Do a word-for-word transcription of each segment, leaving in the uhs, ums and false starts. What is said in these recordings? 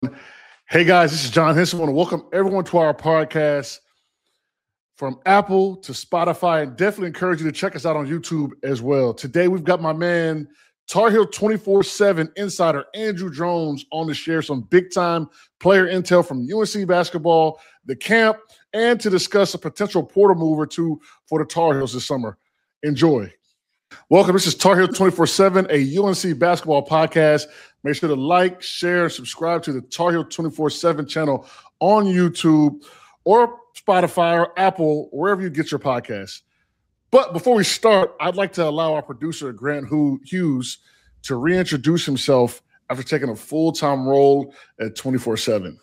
Hey guys, this is John Henson. I want to welcome everyone to our podcast from Apple to Spotify, and definitely encourage you to check us out on YouTube as well. Today we've got my man, Tar Heel twenty-four seven insider Andrew Jones on to share some big-time player intel from U N C basketball, the camp, and to discuss a potential portal move or two for the Tar Heels this summer. Enjoy. Welcome. This is Tar Heel twenty-four seven, a U N C basketball podcast. Make sure to like, share, and subscribe to the Tar Heel twenty-four seven channel on YouTube or Spotify or Apple, wherever you get your podcasts. But before we start, I'd like to allow our producer, Grant Hughes, to reintroduce himself after taking a full-time role at twenty-four seven.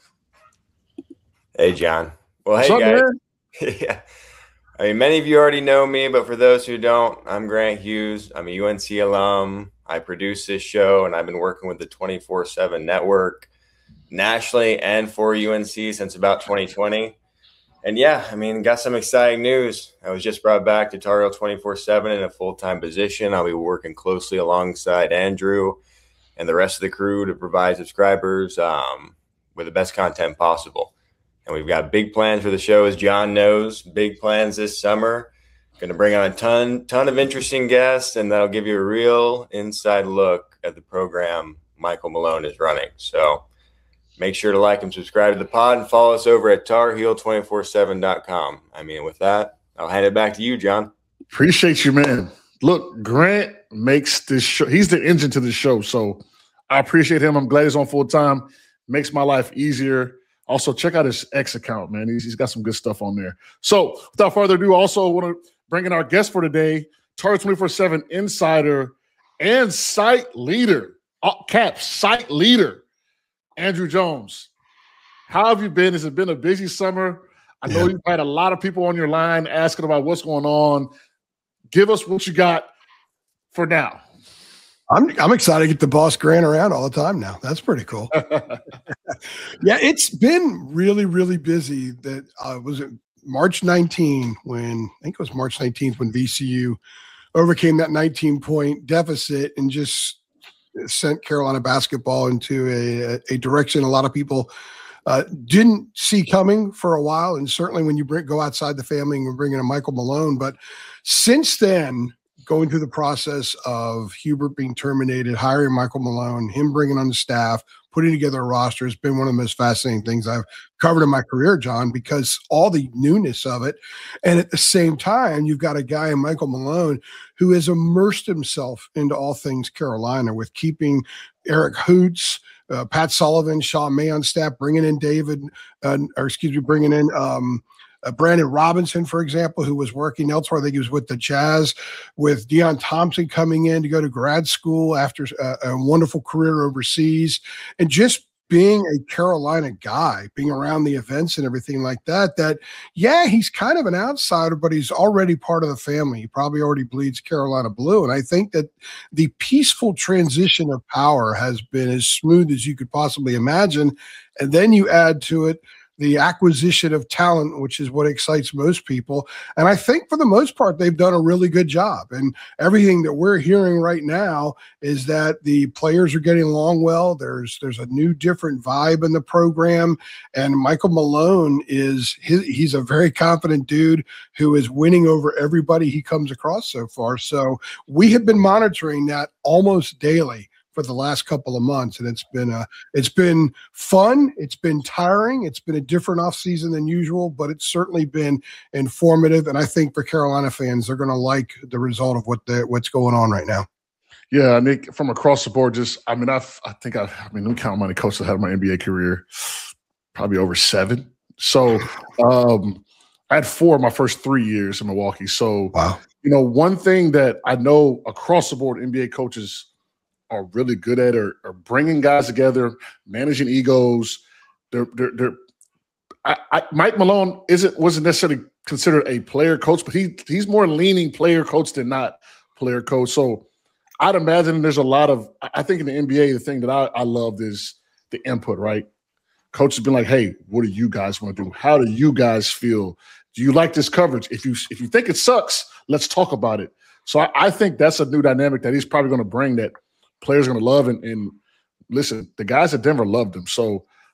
Hey, John. Well, What's hey, up, guys. Man? Yeah. I mean, many of you already know me, but for those who don't, I'm Grant Hughes. I'm a U N C alum. I produce this show, and I've been working with the twenty-four seven network nationally and for U N C since about twenty twenty. And yeah, I mean, got some exciting news. I was just brought back to Tar Heel twenty-four seven in a full-time position. I'll be working closely alongside Andrew and the rest of the crew to provide subscribers um, with the best content possible. And we've got big plans for the show, as John knows. Big plans this summer. Going to bring on a ton, ton of interesting guests, and that'll give you a real inside look at the program Michael Malone is running. So make sure to like and subscribe to the pod and follow us over at tar heel two four seven dot com. I mean, with that, I'll hand it back to you, John. Appreciate you, man. Look, Grant makes this show. He's the engine to the show, so I appreciate him. I'm glad he's on full time. Makes my life easier. Also, check out his X account, man. He's, he's got some good stuff on there. So, without further ado, also want to bring in our guest for today, Tar Heel twenty-four seven insider and site leader, uh, cap site leader, Andrew Jones. How have you been? Has it been a busy summer? I know yeah. You've had a lot of people on your line asking about what's going on. Give us what you got for now. I'm I'm excited to get the boss Grant around all the time now. That's pretty cool. Yeah, it's been really, really busy. That uh, was it March nineteenth when I think it was March nineteenth when V C U overcame that nineteen point deficit and just sent Carolina basketball into a, a direction a lot of people uh, didn't see coming for a while. And certainly when you bring, go outside the family and bring in a Michael Malone. But since then, going through the process of Hubert being terminated, hiring Michael Malone, him bringing on the staff, putting together a roster has been one of the most fascinating things I've covered in my career, John, because all the newness of it. And at the same time, you've got a guy in Michael Malone who has immersed himself into all things Carolina with keeping Eric Hoots, uh, Pat Sullivan, Sean May on staff, bringing in David, uh, or excuse me, bringing in um, Uh, Brandon Robinson, for example, who was working elsewhere. I think he was with the Jazz, with Deion Thompson coming in to go to grad school after a, a wonderful career overseas, and just being a Carolina guy, being around the events and everything like that, that, yeah, he's kind of an outsider, but he's already part of the family. He probably already bleeds Carolina blue. And I think that the peaceful transition of power has been as smooth as you could possibly imagine. And then you add to it the acquisition of talent, which is what excites most people. And I think for the most part, they've done a really good job. And everything that we're hearing right now is that the players are getting along well. There's there's a new, different vibe in the program. And Michael Malone is, his, he's a very confident dude who is winning over everybody he comes across so far. So we have been monitoring that almost daily for the last couple of months, and it's been a, it's been fun. It's been tiring. It's been a different off season than usual, but it's certainly been informative. And I think for Carolina fans, they're going to like the result of what the, what's going on right now. Yeah, I think from across the board, just I mean, I've, I think I, I mean, let me count how many coaches I had in my N B A career, probably over seven. So um, I had four of my first three years in Milwaukee. So wow, you know, one thing that I know across the board, N B A coaches are really good at are, are bringing guys together, managing egos. They're, they're, they're I, I, Mike Malone isn't wasn't necessarily considered a player coach, but he he's more leaning player coach than not player coach. So I'd imagine there's a lot of I think in the N B A the thing that I, I loved is the input, right? Coach has been like, hey, what do you guys want to do? How do you guys feel? Do you like this coverage? If you if you think it sucks, let's talk about it. So I, I think that's a new dynamic that he's probably going to bring that players are going to love. And, and listen, the guys at Denver loved him. So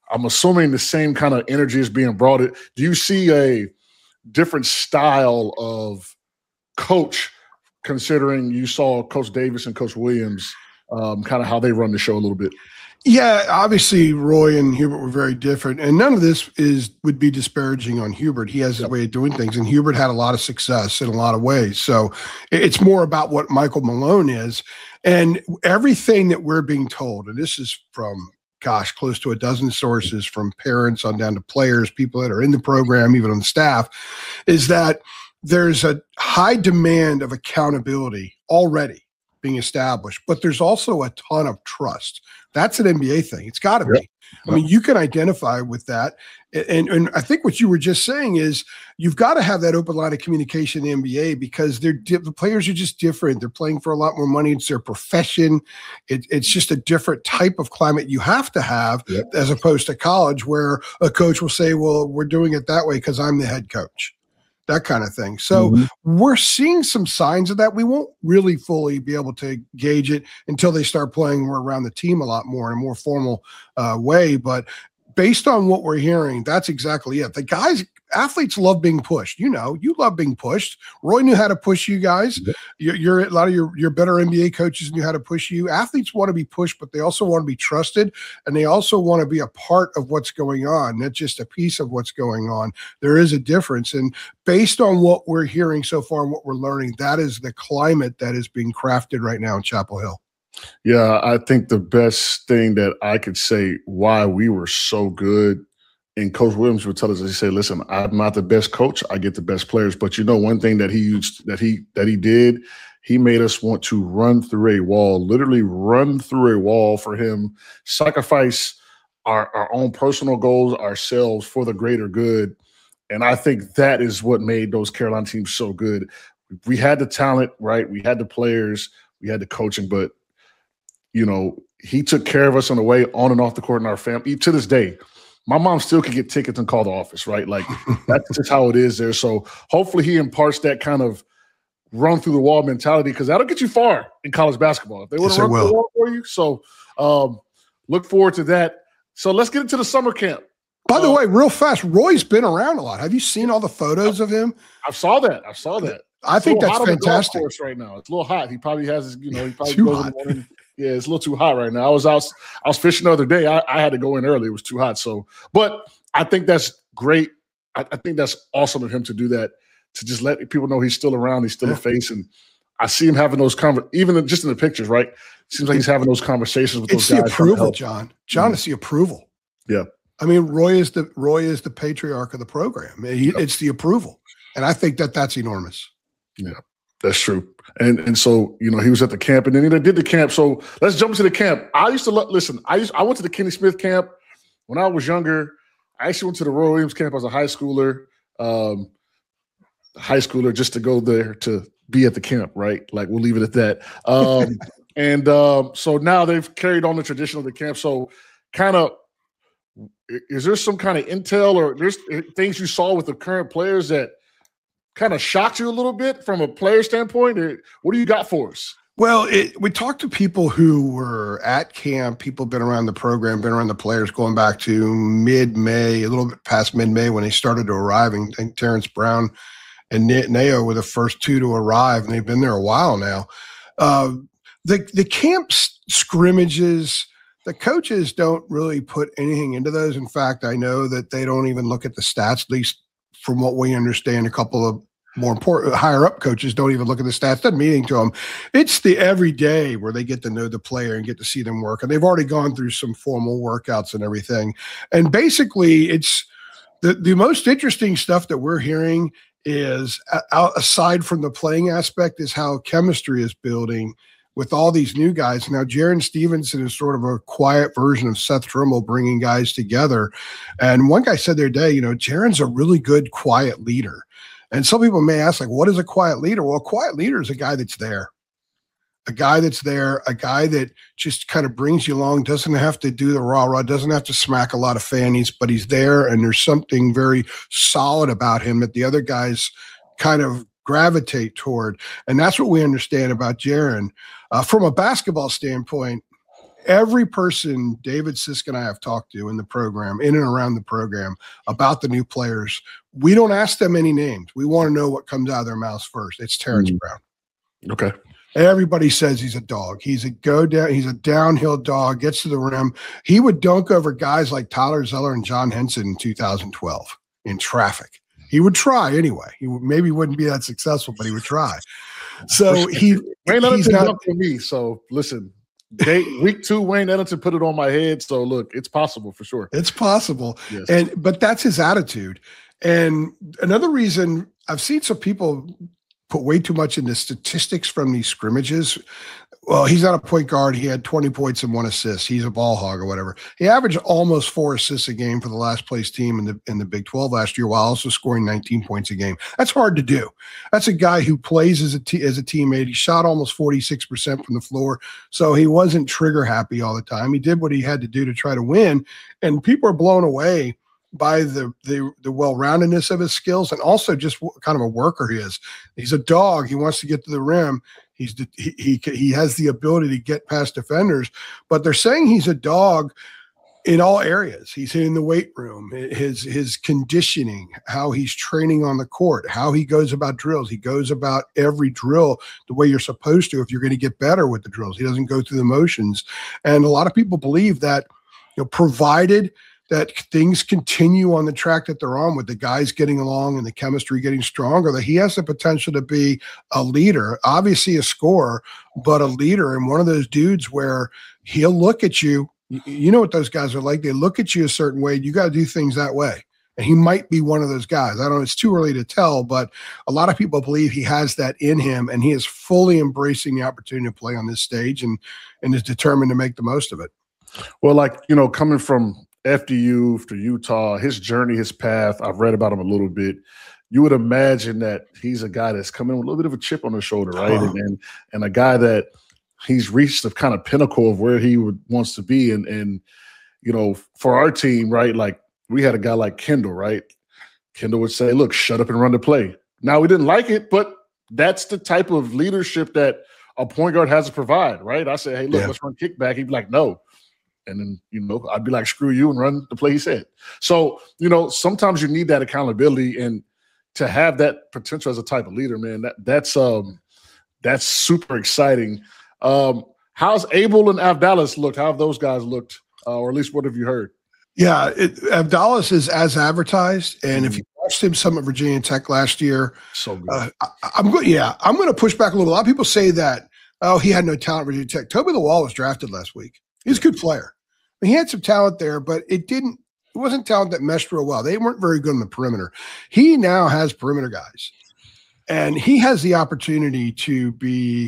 I'm assuming the same kind of energy is being brought. Do you see a different style of coach, considering you saw Coach Davis and Coach Williams, um, kind of how they run the show a little bit? Yeah, obviously Roy and Hubert were very different, and none of this is would be disparaging on Hubert. He has his way of doing things, and Hubert had a lot of success in a lot of ways. So it's more about what Michael Malone is, and everything that we're being told, and this is from, gosh, close to a dozen sources, from parents on down to players, people that are in the program, even on the staff, is that there's a high demand of accountability already being established, but there's also a ton of trust. That's an N B A thing. It's got to be. Yep. I mean, you can identify with that. And, and I think what you were just saying is you've got to have that open line of communication in the N B A, because they're the players are just different. They're playing for a lot more money. It's their profession. It, it's just a different type of climate you have to have, yep, as opposed to college, where a coach will say, well, we're doing it that way because I'm the head coach. That kind of thing. So mm-hmm. we're seeing some signs of that. We won't really fully be able to gauge it until they start playing around the team a lot more in a more formal uh, way. But based on what we're hearing, that's exactly it. The guys, athletes love being pushed. You know, you love being pushed. Roy knew how to push you guys. You're, you're a lot of your, your better N B A coaches knew how to push you. Athletes want to be pushed, but they also want to be trusted, and they also want to be a part of what's going on, not just a piece of what's going on. There is a difference. And based on what we're hearing so far and what we're learning, that is the climate that is being crafted right now in Chapel Hill. Yeah, I think the best thing that I could say why we were so good, and Coach Williams would tell us, he said, listen, I'm not the best coach, I get the best players. But you know, one thing that he used, that he that he did, he made us want to run through a wall, literally run through a wall for him, sacrifice our, our own personal goals, ourselves, for the greater good. And I think that is what made those Carolina teams so good. We had the talent, right? We had the players, we had the coaching, but you know, he took care of us on the way on and off the court in our family. To this day, my mom still can get tickets and call the office, right? Like, that's just how it is there. So hopefully he imparts that kind of run through the wall mentality, because that'll get you far in college basketball if they want to yes, run through the wall for you. So um, look forward to that. So let's get into the summer camp. By the uh, way, real fast, Roy's been around a lot. Have you seen all the photos of him? I saw that. I saw that. I it's think that's fantastic. Right now, it's a little hot. He probably has his, you know, he probably goes in the morning. Yeah, it's a little too hot right now. I was out, I was fishing the other day. I, I had to go in early. It was too hot. So, but I think that's great. I, I think that's awesome of him to do that, to just let people know he's still around. He's still yeah. a face. And I see him having those conver- even just in the pictures, right? Seems like he's having those conversations with it's those guys. It's the approval, John. John, mm-hmm. It's the approval. Yeah. I mean, Roy is the Roy is the patriarch of the program. He, yep. It's the approval. And I think that that's enormous. Yeah. That's true. And and so, you know, he was at the camp, and then he did the camp. So let's jump into the camp. I used to lo- listen, I used I went to the Kenny Smith camp when I was younger. I actually went to the Roy Williams camp as a high schooler, um, high schooler just to go there to be at the camp, right? Like, we'll leave it at that. Um, and um, so now they've carried on the tradition of the camp. So kind of, is there some kind of intel or there's things you saw with the current players that kind of shocked you a little bit from a player standpoint? Or what do you got for us? Well, it, we talked to people who were at camp, people been around the program, been around the players going back to mid-May, a little bit past mid-May when they started to arrive. I think Terrence Brown and Nao were the first two to arrive, and they've been there a while now. Uh, the, the camp scrimmages, the coaches don't really put anything into those. In fact, I know that they don't even look at the stats, at least from what we understand. A couple of more important, higher up coaches don't even look at the stats. Doesn't mean anything to them. It's the everyday where they get to know the player and get to see them work. And they've already gone through some formal workouts and everything. And basically, it's the, the most interesting stuff that we're hearing is, uh, aside from the playing aspect, is how chemistry is building with all these new guys. Now, Jaren Stevenson is sort of a quiet version of Seth Trimble, bringing guys together. And one guy said the other day, you know, Jaren's a really good quiet leader. And some people may ask, like, what is a quiet leader? Well, a quiet leader is a guy that's there, a guy that's there, a guy that just kind of brings you along, doesn't have to do the rah-rah, doesn't have to smack a lot of fannies, but he's there, and there's something very solid about him that the other guys kind of gravitate toward. And that's what we understand about Jaren. Uh, from a basketball standpoint, every person David Sisk and I have talked to in the program, in and around the program, about the new players, we don't ask them any names. We want to know what comes out of their mouths first. It's Terrence mm. Brown. Okay. Everybody says he's a dog. He's a go down. He's a downhill dog. Gets to the rim. He would dunk over guys like Tyler Zeller and John Henson in two thousand twelve in traffic. He would try anyway. He would, maybe wouldn't be that successful, but he would try. So he Wayne Ellington not for me. So listen, day, week two, Wayne Ellington put it on my head. So look, it's possible for sure. It's possible. Yes. And but that's his attitude. And another reason I've seen some people put way too much into statistics from these scrimmages. Well, he's not a point guard. He had twenty points and one assist. He's a ball hog or whatever. He averaged almost four assists a game for the last place team in the in the Big twelve last year, while also scoring nineteen points a game. That's hard to do. That's a guy who plays as a t- as a teammate. He shot almost forty-six percent from the floor, so he wasn't trigger happy all the time. He did what he had to do to try to win, and people are blown away by the the the well-roundedness of his skills, and also just what kind of a worker he is. He's a dog. He wants to get to the rim. He's he he he has the ability to get past defenders, but they're saying he's a dog in all areas. He's in the weight room, his his conditioning, how he's training on the court, how he goes about drills. He goes about every drill the way you're supposed to if you're going to get better with the drills. He doesn't go through the motions, and a lot of people believe that, you know, provided that things continue on the track that they're on with the guys getting along and the chemistry getting stronger, that he has the potential to be a leader, obviously a scorer, but a leader, and one of those dudes where he'll look at you. You know what those guys are like. They look at you a certain way. You got to do things that way. And he might be one of those guys. I don't know. It's too early to tell, but a lot of people believe he has that in him, and he is fully embracing the opportunity to play on this stage and, and is determined to make the most of it. Well, like, you know, coming from F D U to Utah, his journey, his path, I've read about him a little bit. You would imagine that he's a guy that's coming with a little bit of a chip on his shoulder, right? Uh-huh. And, and and a guy that he's reached the kind of pinnacle of where he would, wants to be. And, and, you know, for our team, right, like we had a guy like Kendall, right? Kendall would say, look, shut up and run the play. Now, we didn't like it, but that's the type of leadership that a point guard has to provide, right? I said, hey, look, yeah. let's run kickback. He'd be like, no. And then, you know, I'd be like, screw you, and run the play he said. So, you know, sometimes you need that accountability, and to have that potential as a type of leader, man, that that's um that's super exciting. Um, how's Abel and Avdalas looked? How have those guys looked? Uh, or at least what have you heard? Yeah, it, Avdalas is as advertised, and mm-hmm. if you watched him some at Virginia Tech last year, so good. Uh, I, I'm going. Yeah, I'm going to push back a little. A lot of people say that, oh, he had no talent at Virginia Tech. Toby Lawal was drafted last week. He's a good player. I mean, he had some talent there, but it didn't. It wasn't talent that meshed real well. They weren't very good on the perimeter. He now has perimeter guys, and he has the opportunity to be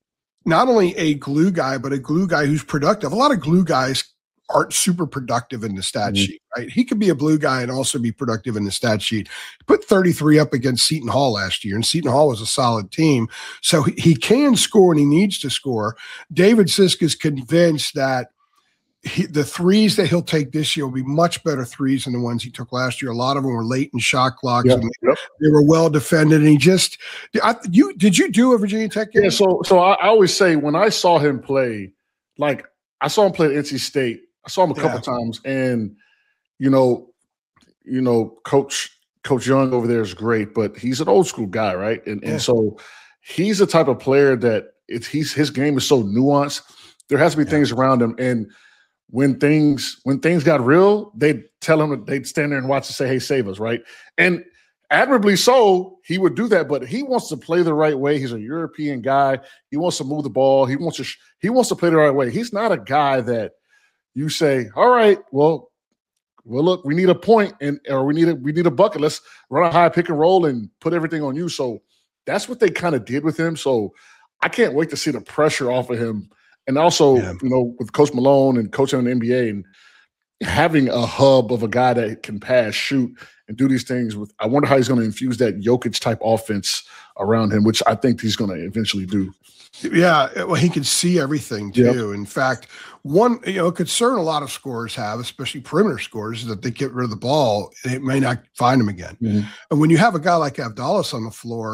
not only a glue guy, but a glue guy who's productive. A lot of glue guys aren't super productive in the stat mm-hmm. sheet, right? He could be a blue guy and also be productive in the stat sheet. He put thirty-three up against Seton Hall last year, and Seton Hall was a solid team. So he, he can score, and he needs to score. David Sisk is convinced that He, the threes that he'll take this year will be much better threes than the ones he took last year. A lot of them were late in shot clocks, yep, and they, yep. they were well defended. And he just, I, you did you do a Virginia Tech game? Yeah, so so I, I always say when I saw him play, like I saw him play at N C State. I saw him a couple yeah. times, and you know, you know, Coach Coach Young over there is great, but he's an old school guy, right? And yeah. and so he's the type of player that it's he's his game is so nuanced. There has to be yeah. things around him, and when things when things got real, they'd tell him, they'd stand there and watch and say, hey, save us, right? And admirably so, he would do that, but he wants to play the right way. He's a European guy. He wants to move the ball. He wants to sh- he wants to play the right way. He's not a guy that you say, all right, well, well, look, we need a point and or we need a we need a bucket. Let's run a high pick and roll and put everything on you. So that's what they kind of did with him. So I can't wait to see the pressure off of him. And also, yeah. you know, with Coach Malone and coaching in the N B A and having a hub of a guy that can pass, shoot, and do these things with, I wonder how he's going to infuse that Jokic type offense around him, which I think he's going to eventually do. Yeah, well, he can see everything too. Yep. In fact, one, you know, concern a lot of scorers have, especially perimeter scorers, is that they get rid of the ball and it may not find them again. Mm-hmm. And when you have a guy like Avdalas on the floor,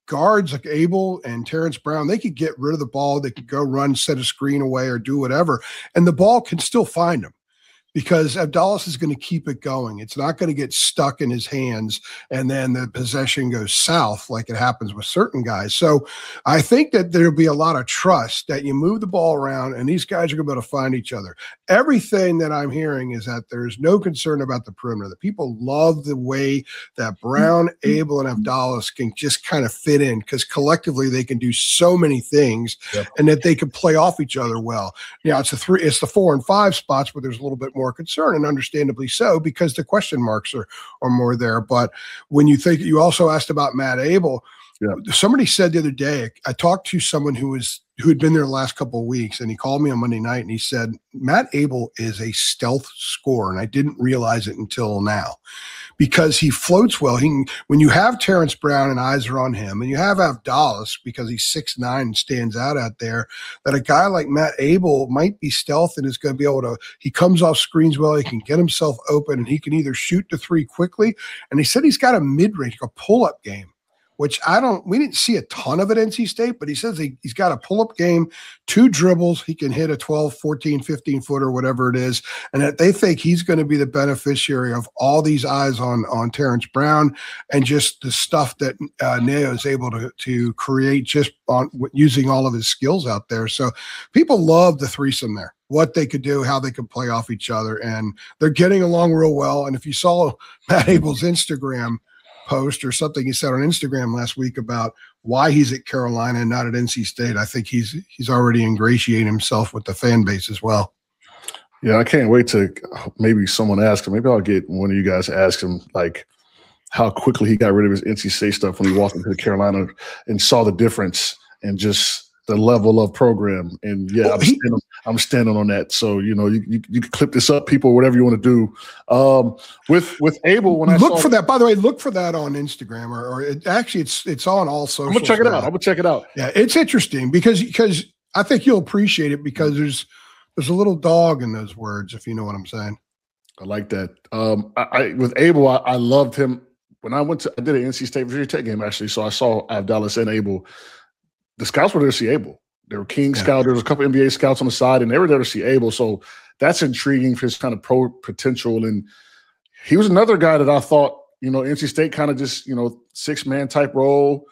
guards like Abel and Terrence Brown, they could get rid of the ball. They could go run, set a screen away, or do whatever, and the ball can still find them. Because Abdallah is going to keep it going. It's not going to get stuck in his hands and then the possession goes south like it happens with certain guys. So I think that there'll be a lot of trust that you move the ball around and these guys are going to be able to find each other. Everything that I'm hearing is that there's no concern about the perimeter. The people love the way that Brown, Abel, and Abdallah can just kind of fit in because collectively they can do so many things yep. and that they can play off each other well. Yeah, it's the three, it's the four and five spots where there's a little bit more concern, and understandably so, because the question marks are are more there. But when you think, you also asked about Matt Abel. Yeah. Somebody said the other day, I talked to someone who was who had been there the last couple of weeks, and he called me on Monday night and he said, Matt Abel is a stealth scorer, and I didn't realize it until now. Because he floats well. He can, when you have Terrence Brown and eyes are on him, and you have Abdallah because he's six nine and stands out out there, that a guy like Matt Abel might be stealth and is going to be able to, he comes off screens well, he can get himself open, and he can either shoot the three quickly. And he said he's got a mid-range, a pull-up game, which I don't, we didn't see a ton of at N C State, but he says he, he's got a pull-up game, two dribbles, he can hit a twelve, fourteen, fifteen footer, whatever it is, and that they think he's going to be the beneficiary of all these eyes on, on Terrence Brown and just the stuff that uh, Neo is able to, to create just on using all of his skills out there. So people love the threesome there, what they could do, how they could play off each other, and they're getting along real well. And if you saw Matt Abel's Instagram post or something he said on Instagram last week about why he's at Carolina and not at N C State, I think he's he's already ingratiated himself with the fan base as well. Yeah, I can't wait to maybe someone ask him. Maybe I'll get one of you guys to ask him like how quickly he got rid of his N C State stuff when he walked into Carolina and saw the difference and just the level of program. And yeah, well, I'm, he, standing, I'm standing on that. So, you know, you, you, you can clip this up, people, whatever you want to do. Um, with with Abel, when I look saw for that, by the way, look for that on Instagram or, or it, actually it's it's on all social. I'm gonna check it out. I'm gonna check it out. Yeah, it's interesting because because I think you'll appreciate it because there's there's a little dog in those words, if you know what I'm saying. I like that. Um, I, I with Abel, I, I loved him when I went to I did an N C State Virginia Tech game actually. So I saw Abdallah and Abel. The scouts were there to see Abel. There were King yeah. scouts. There was a couple N B A scouts on the side, and they were there to see Abel. So that's intriguing for his kind of pro potential. And he was another guy that I thought, you know, N C State kind of just, you know, six-man type role,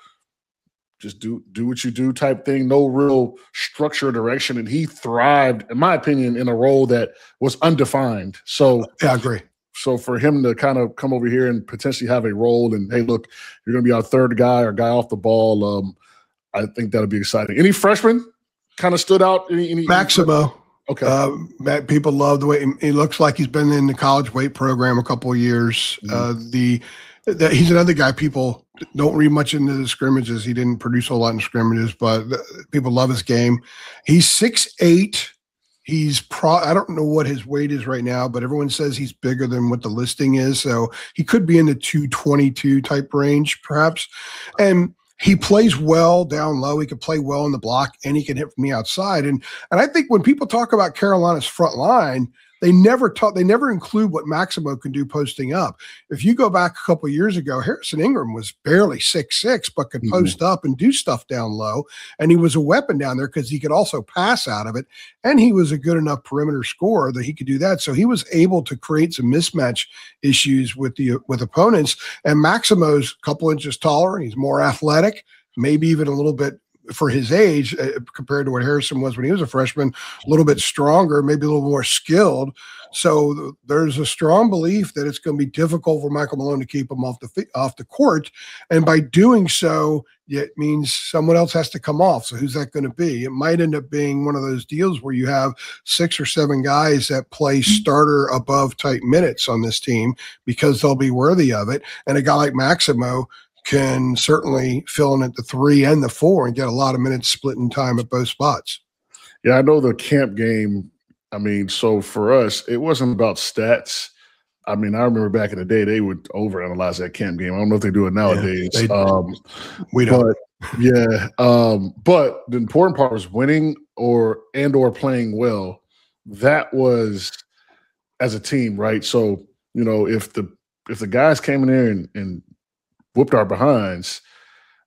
just do do what you do type thing, no real structure or direction. And he thrived, in my opinion, in a role that was undefined. So yeah, I agree. So for him to kind of come over here and potentially have a role and, hey, look, you're going to be our third guy or guy off the ball, um, I think that'll be exciting. Any freshmen kind of stood out? Any, any Maximo. Okay. Uh, people love the way he, he looks like he's been in the college weight program a couple of years. Mm-hmm. Uh, the, the he's another guy people don't read much into the scrimmages. He didn't produce a lot in scrimmages, but the, people love his game. He's six eight. He's pro. I don't know what his weight is right now, but everyone says he's bigger than what the listing is. So he could be in the two twenty-two type range, perhaps. And he plays well down low. He can play well in the block, and he can hit from the outside. And and I think when people talk about Carolina's front line, they never talk. They never include what Maximo can do posting up. If you go back a couple of years ago, Harrison Ingram was barely six six, but could mm-hmm. post up and do stuff down low. And he was a weapon down there because he could also pass out of it. And he was a good enough perimeter scorer that he could do that. So he was able to create some mismatch issues with the with opponents. And Maximo's a couple inches taller. He's more athletic, maybe even a little bit for his age uh, compared to what Harrison was when he was a freshman, a little bit stronger, maybe a little more skilled. So th- there's a strong belief that it's going to be difficult for Michael Malone to keep him off the fi- off the court. And by doing so, it means someone else has to come off. So who's that going to be? It might end up being one of those deals where you have six or seven guys that play starter above type minutes on this team because they'll be worthy of it. And a guy like Maximo can certainly fill in at the three and the four and get a lot of minutes split in time at both spots. Yeah, I know the camp game. I mean, so for us, it wasn't about stats. I mean, I remember back in the day, they would overanalyze that camp game. I don't know if they do it nowadays. Yeah, they, um, we don't. But, yeah, um, but the important part was winning or and or playing well. That was as a team, right? So, you know, if the if the guys came in there and, and whooped our behinds,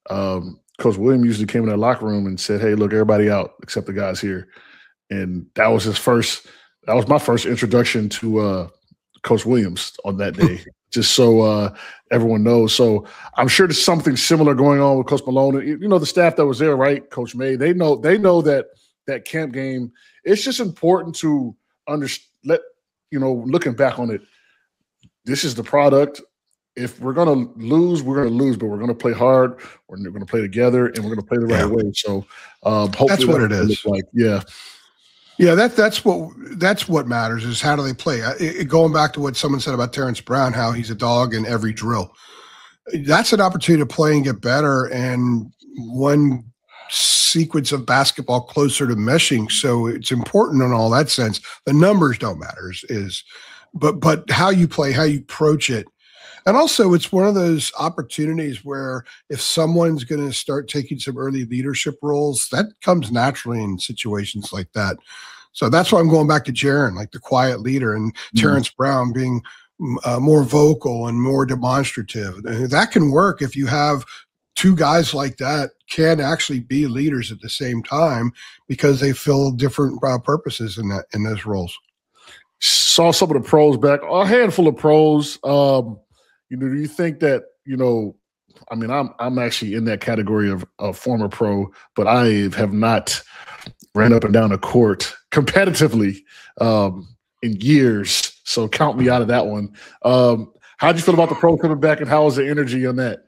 um, Coach William usually came in that locker room and said, "Hey, look, everybody out except the guys here." And that was his first. That was my first introduction to uh, Coach Williams on that day. Just so uh, everyone knows. So I'm sure there's something similar going on with Coach Malone. You know, the staff that was there, right? Coach May. They know. They know that that camp game. It's just important to understand. Let you know. Looking back on it, this is the product. If we're going to lose, we're going to lose, but we're going to play hard. We're going to play together, and we're going to play the right yeah. way. So, um, hopefully that's what it is. Like, yeah, yeah. That that's what that's what matters is how do they play. It, it, going back to what someone said about Terrence Brown, how he's a dog in every drill. That's an opportunity to play and get better, and one sequence of basketball closer to meshing. So it's important in all that sense. The numbers don't matter, is, is but but how you play, how you approach it. And also, it's one of those opportunities where if someone's going to start taking some early leadership roles, that comes naturally in situations like that. So that's why I'm going back to Jaren, like the quiet leader, and mm-hmm. Terrence Brown being uh, more vocal and more demonstrative. And that can work if you have two guys like that can actually be leaders at the same time because they fill different uh, purposes in that in those roles. Saw some of the pros back, a handful of pros. Um, You know, do you think that, you know, I mean, I'm I'm actually in that category of a former pro, but I have not ran up and down a court competitively um, in years. So count me out of that one. Um, how did you feel about the pro coming back, and how was the energy on that?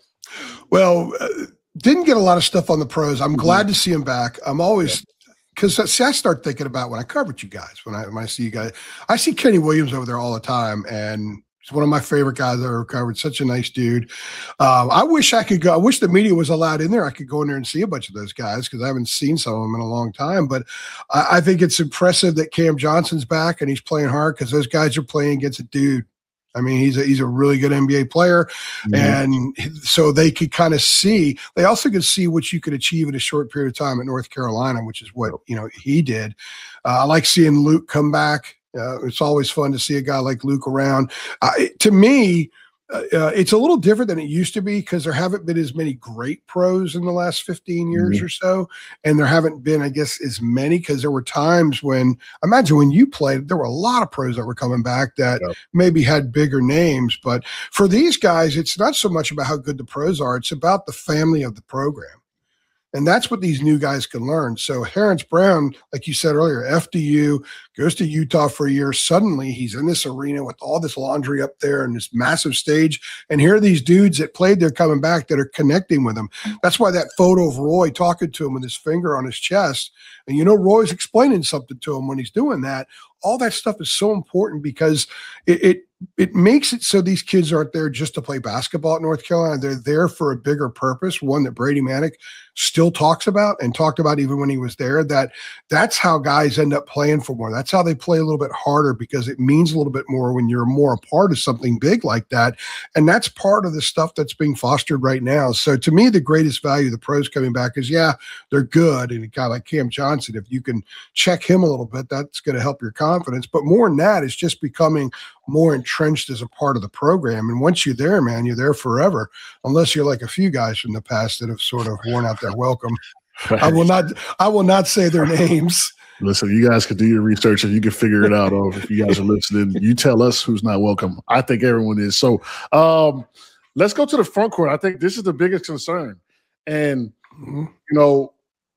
Well, uh, didn't get a lot of stuff on the pros. I'm mm-hmm. glad to see him back. I'm always because yeah. see, I start thinking about when I covered you guys, when I when I see you guys, I see Kenny Williams over there all the time, and he's one of my favorite guys I've ever covered. Such a nice dude. Um, I wish I could go. I wish the media was allowed in there. I could go in there and see a bunch of those guys because I haven't seen some of them in a long time. But I, I think it's impressive that Cam Johnson's back and he's playing hard because those guys are playing against a dude. I mean, he's a, he's a really good N B A player. Mm-hmm. And so they could kind of see, they also could see what you could achieve in a short period of time at North Carolina, which is what, you know, he did. Uh, I like seeing Luke come back. Uh, it's always fun to see a guy like Luke around. Uh, to me, uh, uh, it's a little different than it used to be because there haven't been as many great pros in the last fifteen years mm-hmm. or so. And there haven't been, I guess, as many because there were times when, imagine when you played, there were a lot of pros that were coming back that yep. maybe had bigger names. But for these guys, it's not so much about how good the pros are. It's about the family of the program. And that's what these new guys can learn. So Terrence Brown, like you said earlier, F D U, goes to Utah for a year. Suddenly he's in this arena with all this laundry up there and this massive stage. And here are these dudes that played there coming back that are connecting with him. That's why that photo of Roy talking to him with his finger on his chest. And, you know, Roy's explaining something to him when he's doing that. All that stuff is so important because it, it it makes it so these kids aren't there just to play basketball at North Carolina. They're there for a bigger purpose, one that Brady Manek still talks about and talked about even when he was there, that that's how guys end up playing for more. That's how they play a little bit harder because it means a little bit more when you're more a part of something big like that. And that's part of the stuff that's being fostered right now. So to me, the greatest value of the pros coming back is, yeah, they're good. And a guy like Cam Johnson, if you can check him a little bit, that's going to help your confidence. But more than that, it's just becoming more entrenched as a part of the program. And once you're there, man, you're there forever, unless you're like a few guys from the past that have sort of worn out their welcome. Right. I will not, I will not say their names. Listen, you guys can do your research and you can figure it out. Or if you guys are listening, you tell us who's not welcome. I think everyone is. So um, let's go to the front court. I think this is the biggest concern. And, mm-hmm. you know,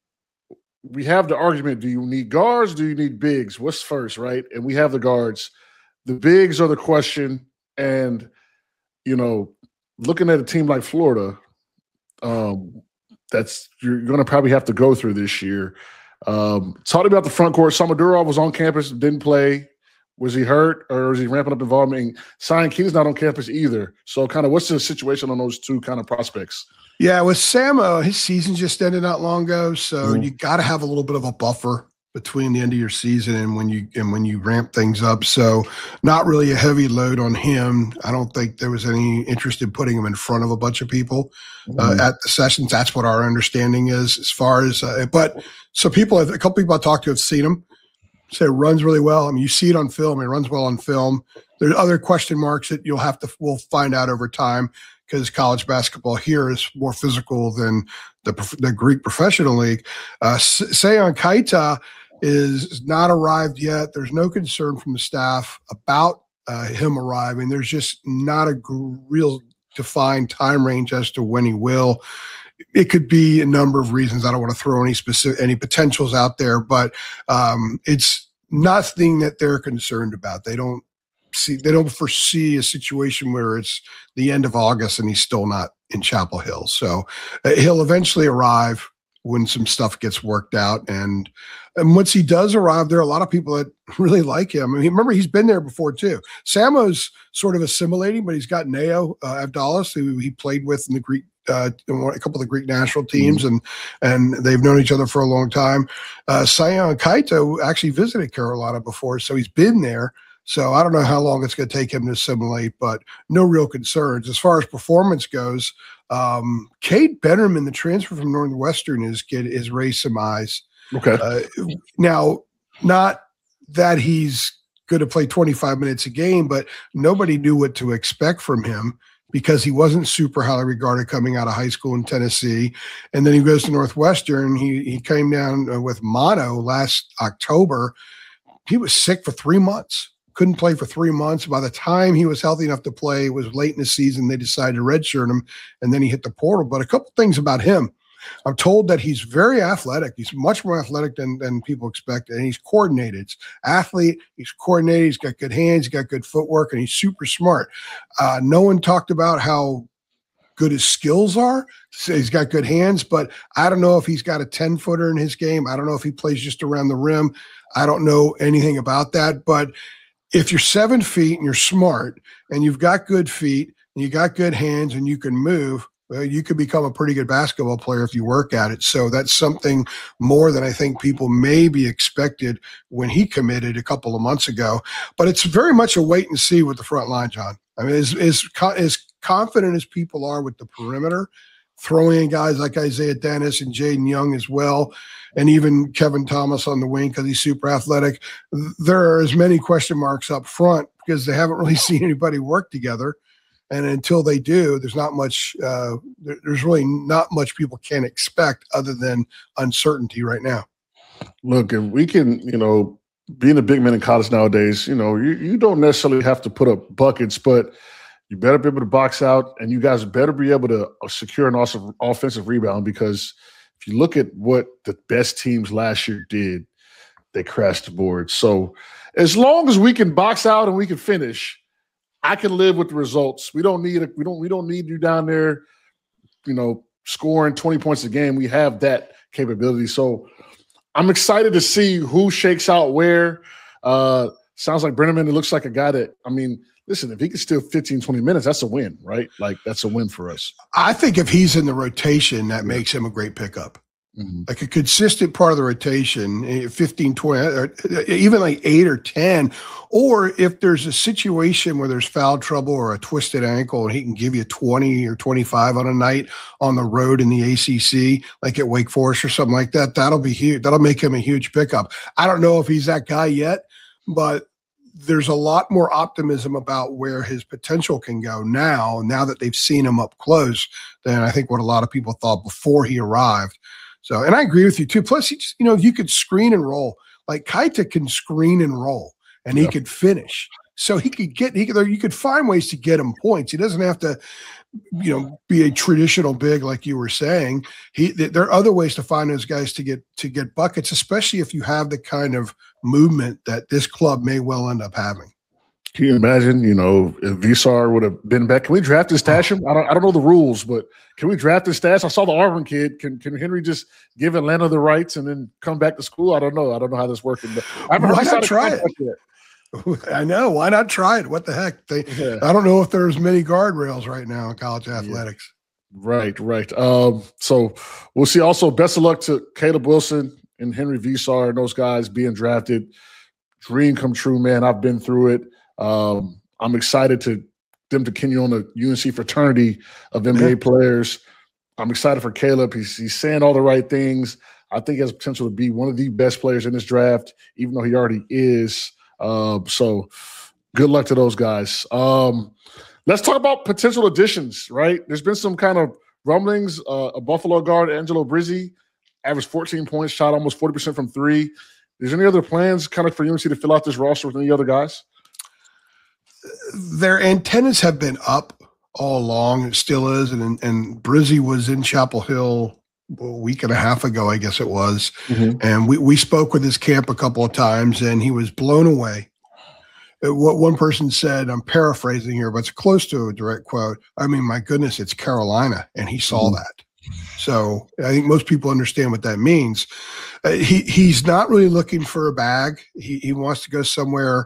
we have the argument, do you need guards? Do you need bigs? What's first, right? And we have the guards. The bigs are the question. And, you know, looking at a team like Florida, um, that's you're going to probably have to go through this year. Um, talking about the front court, Samadurov was on campus, didn't play. Was he hurt or is he ramping up involvement? Sian King's not on campus either. So kind of what's the situation on those two kind of prospects? Yeah, with Sam, uh, his season just ended not long ago. So mm-hmm. you got to have a little bit of a buffer between the end of your season and when you and when you ramp things up. So not really a heavy load on him. I don't think there was any interest in putting him in front of a bunch of people uh, mm-hmm. at the sessions. That's what our understanding is as far as uh, – but so people – a couple people I talked to have seen him. Say it runs really well. I mean, you see it on film. It runs well on film. There's other question marks that you'll have to – we'll find out over time because college basketball here is more physical than the, the Greek professional league. Uh, Seyon Keita is not arrived yet. There's no concern from the staff about uh, him arriving. There's just not a g- real defined time range as to when he will. It could be a number of reasons. I don't want to throw any specific, any potentials out there, but um, it's nothing that they're concerned about. They don't see, they don't foresee a situation where it's the end of August and he's still not in Chapel Hill. So uh, he'll eventually arrive when some stuff gets worked out. And, and once he does arrive, there are a lot of people that really like him. I mean, remember, he's been there before too. Samo's sort of assimilating, but he's got Neo uh, Avdalos, who he played with in the Greek, uh, in a couple of the Greek national teams, mm-hmm. and and they've known each other for a long time. Uh, Seyon Keita actually visited Carolina before, so he's been there. So I don't know how long it's going to take him to assimilate, but no real concerns. As far as performance goes, um, Cade Bennerman, the transfer from Northwestern, is get is raised some eyes. Okay. Uh, now, not that he's going to play twenty-five minutes a game, but nobody knew what to expect from him because he wasn't super highly regarded coming out of high school in Tennessee. And then he goes to Northwestern. He, he came down with mono last October. He was sick for three months. Couldn't play for three months. By the time he was healthy enough to play, it was late in the season. They decided to redshirt him, and then he hit the portal. But a couple things about him. I'm told that he's very athletic. He's much more athletic than, than people expect, and he's coordinated. He's athlete. He's coordinated. He's got good hands. He's got good footwork, and he's super smart. Uh, no one talked about how good his skills are. So he's got good hands, but I don't know if he's got a ten-footer in his game. I don't know if he plays just around the rim. I don't know anything about that, but if you're seven feet and you're smart and you've got good feet and you got good hands and you can move, well, you could become a pretty good basketball player if you work at it. So that's something more than I think people maybe expected when he committed a couple of months ago. But it's very much a wait and see with the front line, John. I mean, as, as, as confident as people are with the perimeter, throwing in guys like Isaiah Dennis and Jaden Young as well, and even Kevin Thomas on the wing because he's super athletic, there are as many question marks up front because they haven't really seen anybody work together. And until they do, there's not much, uh, there, there's really not much people can expect other than uncertainty right now. Look, if we can, you know, being a big man in college nowadays, you know, you, you don't necessarily have to put up buckets, but you better be able to box out, and you guys better be able to secure an awesome offensive rebound, because if you look at what the best teams last year did, they crashed the board. So as long as we can box out and we can finish, I can live with the results. We don't need a, we don't we don't need you down there, you know, scoring twenty points a game. We have that capability. So I'm excited to see who shakes out where. Uh, sounds like Brennerman, it looks like a guy that, I mean, listen, if he can steal fifteen, twenty minutes, that's a win, right? Like, that's a win for us. I think if he's in the rotation, that makes him a great pickup. Mm-hmm. Like a consistent part of the rotation, fifteen, twenty, or even like eight or ten. Or if there's a situation where there's foul trouble or a twisted ankle and he can give you twenty or twenty-five on a night on the road in the A C C, like at Wake Forest or something like that, that'll be huge. That'll make him a huge pickup. I don't know if he's that guy yet, but there's a lot more optimism about where his potential can go now, now that they've seen him up close, than I think what a lot of people thought before he arrived. So, and I agree with you too. Plus, he just, you know, you could screen and roll. Like Keita can screen and roll, and he yeah. could finish. So he could get, he could, you could find ways to get him points. He doesn't have to, you know, be a traditional big like you were saying. He, there are other ways to find those guys to get to get buckets, especially if you have the kind of movement that this club may well end up having. Can you imagine, you know, if Visar would have been back? Can we draft and stash him? I don't, I don't know the rules, but can we draft and stash? I saw the Auburn kid. Can Can Henry just give Atlanta the rights and then come back to school? I don't know. I don't know how this works. But I Why not try it? Yet. I know. Why not try it? What the heck? They, yeah. I don't know if there's many guardrails right now in college athletics. Yeah. Right, right. Um, so we'll see. Also, best of luck to Caleb Wilson and Henry Visar and those guys being drafted. Dream come true, man. I've been through it. Um, I'm excited to them to continue on the U N C fraternity of N B A yeah. players. I'm excited for Caleb. He's, he's saying all the right things. I think he has potential to be one of the best players in this draft, even though he already is. Uh, so good luck to those guys. Um, Let's talk about potential additions, right? There's been some kind of rumblings. Uh, a Buffalo guard, Angelo Brizzi, averaged fourteen points, shot almost forty percent from three. Is there any other plans kind of for U N C to fill out this roster with any other guys? Their antennas have been up all along. It still is. And, and Brizzi was in Chapel Hill a week and a half ago, I guess it was. Mm-hmm. And we, we spoke with his camp a couple of times, and he was blown away. What one person said, I'm paraphrasing here, but it's close to a direct quote. I mean, my goodness, it's Carolina, and he saw mm-hmm. that. So I think most people understand what that means. Uh, he he's not really looking for a bag. He he wants to go somewhere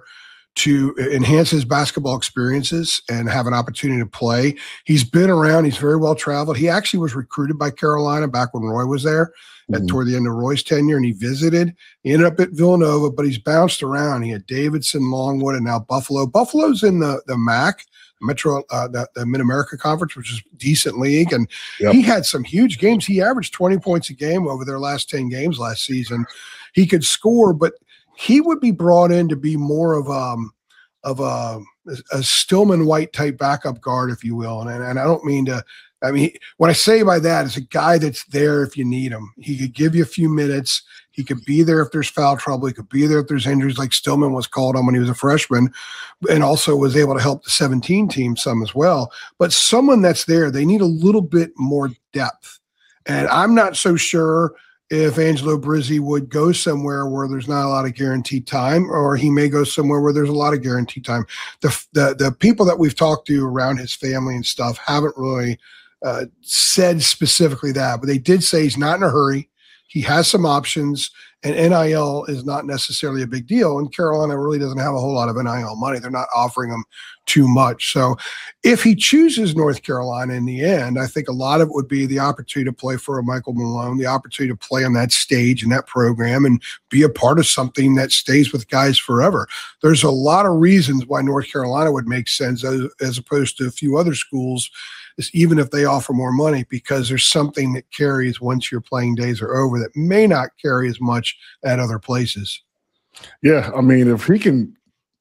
to enhance his basketball experiences and have an opportunity to play. He's been around. He's very well traveled. He actually was recruited by Carolina back when Roy was there. Mm-hmm. At, toward the end of Roy's tenure, and he visited. He ended up at Villanova, but he's bounced around. He had Davidson, Longwood, and now Buffalo. Buffalo's in the the M A C, Metro, uh, the, the Mid America Conference, which is a decent league, and yep. he had some huge games. He averaged twenty points a game over their last ten games last season. He could score, but he would be brought in to be more of um of a a Stillman White type backup guard, if you will, and and I don't mean to. I mean, what I say by that is a guy that's there if you need him. He could give you a few minutes. He could be there if there's foul trouble. He could be there if there's injuries, like Stillman was called on when he was a freshman, and also was able to help the seventeen team some as well. But someone that's there, they need a little bit more depth. And I'm not so sure if Angelo Brizzi would go somewhere where there's not a lot of guaranteed time, or he may go somewhere where there's a lot of guaranteed time. The the, the people that we've talked to around his family and stuff haven't really – Uh, said specifically that, but they did say he's not in a hurry. He has some options, and N I L is not necessarily a big deal. And Carolina really doesn't have a whole lot of N I L money. They're not offering him too much. So if he chooses North Carolina in the end, I think a lot of it would be the opportunity to play for a Michael Malone, the opportunity to play on that stage and that program and be a part of something that stays with guys forever. There's a lot of reasons why North Carolina would make sense as, as opposed to a few other schools, even if they offer more money, because there's something that carries once your playing days are over that may not carry as much at other places. Yeah, I mean, if he can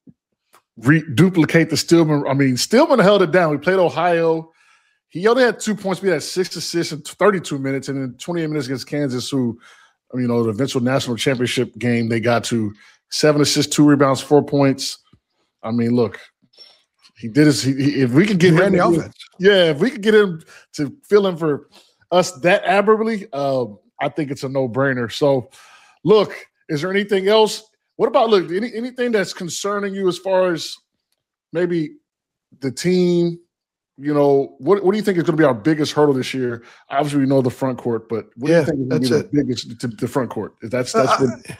re- duplicate the Stillman, I mean, Stillman held it down. We played Ohio. He only had two points. We had six assists in thirty-two minutes, and then twenty-eight minutes against Kansas, who, you know, the eventual national championship game, they got to seven assists, two rebounds, four points. I mean, look. He did his. He, he, if we could get he ran him, the offense. Yeah, if we could get him to fill in for us that admirably, uh, I think it's a no-brainer. So, look, is there anything else? What about look? Any, anything that's concerning you as far as maybe the team? You know, what what do you think is going to be our biggest hurdle this year? Obviously, we know the front court, but what yeah, do you think is going to be the biggest to the front court? That's that's. Uh, what,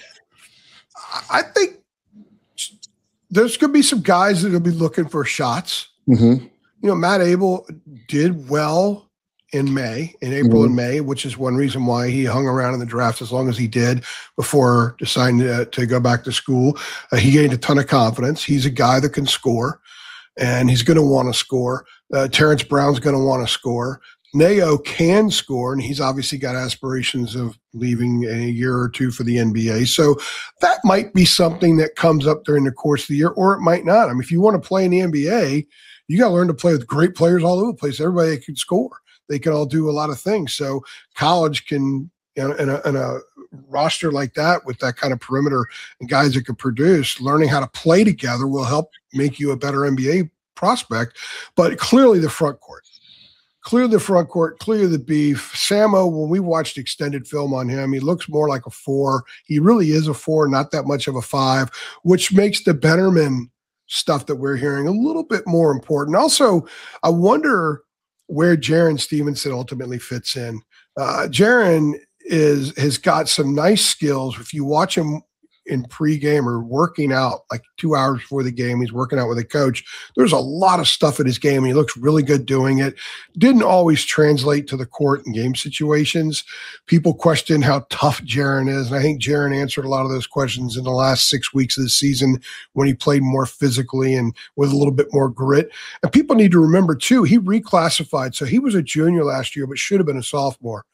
I think. There's going to be some guys that will be looking for shots. Mm-hmm. You know, Matt Abel did well in May, in April mm-hmm. and May, which is one reason why he hung around in the draft as long as he did before deciding to, to go back to school. Uh, he gained a ton of confidence. He's a guy that can score, and he's going to want to score. Uh, Terrence Brown's going to want to score. Neo can score, and he's obviously got aspirations of leaving in a year or two for the N B A. So that might be something that comes up during the course of the year, or it might not. I mean, if you want to play in the N B A, you got to learn to play with great players all over the place. Everybody can score. They can all do a lot of things. So college can, in a, in a, in a roster like that with that kind of perimeter and guys that can produce, learning how to play together will help make you a better N B A prospect. But clearly the front court. Clear the front court, clear the beef. Samo, when we watched extended film on him, he looks more like a four. He really is a four, not that much of a five, which makes the Bennerman stuff that we're hearing a little bit more important. Also, I wonder where Jaren Stevenson ultimately fits in. Uh, Jaren is has got some nice skills. If you watch him in pregame or working out like two hours before the game, he's working out with a coach. There's a lot of stuff in his game, and he looks really good doing it. Didn't always translate to the court and game situations. People question how tough Jaren is, and I think Jaren answered a lot of those questions in the last six weeks of the season when he played more physically and with a little bit more grit. And people need to remember, too, he reclassified. So he was a junior last year, but should have been a sophomore.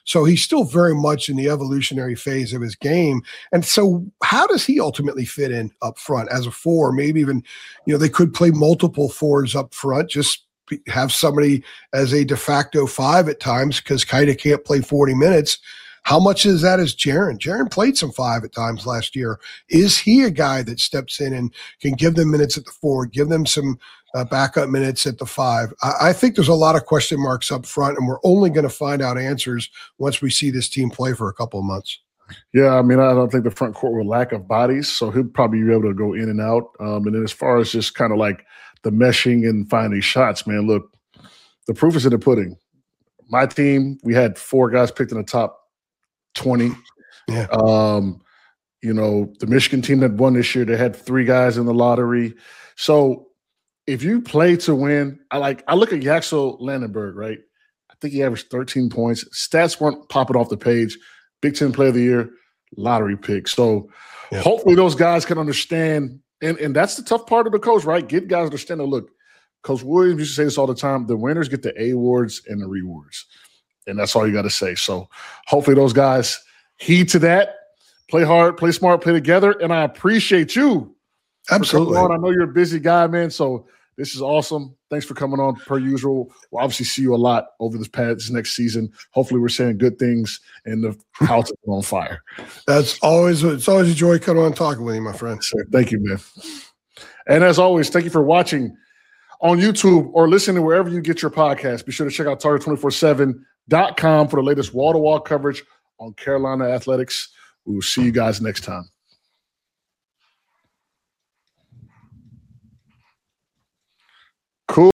So he's still very much in the evolutionary phase of his game. And so how does he ultimately fit in up front as a four? Maybe even, you know, they could play multiple fours up front, just have somebody as a de facto five at times because Keita can't play forty minutes. How much is that as Jaren? Jaren played some five at times last year. Is he a guy that steps in and can give them minutes at the four, give them some uh, backup minutes at the five? I, I think there's a lot of question marks up front, and we're only going to find out answers once we see this team play for a couple of months. Yeah, I mean, I don't think the front court will lack of bodies, so he'll probably be able to go in and out. Um, and then as far as just kind of like the meshing and finding shots, man, look, the proof is in the pudding. My team, we had four guys picked in the top twenty. Yeah. Um, you know, the Michigan team that won this year, they had three guys in the lottery. So if you play to win, I like I look at Yaxel Landenberg, right? I think he averaged thirteen points. Stats weren't popping off the page. Big Ten Player of the Year, lottery pick. So yeah. hopefully those guys can understand, and, and that's the tough part of the coach, right? Get guys to understand that, look, Coach Williams used to say this all the time, the winners get the awards and the rewards. And that's all you got to say. So hopefully those guys heed to that, play hard, play smart, play together. And I appreciate you. Absolutely. I know you're a busy guy, man. So this is awesome. Thanks for coming on per usual. We'll obviously see you a lot over this past this next season. Hopefully we're saying good things and the house is on fire. That's always, it's always a joy coming on and talking with you, my friend. Sir, thank you, man. And as always, thank you for watching on YouTube or listening wherever you get your podcast. Be sure to check out Target two forty-seven dot com for the latest wall-to-wall coverage on Carolina athletics. We will see you guys next time.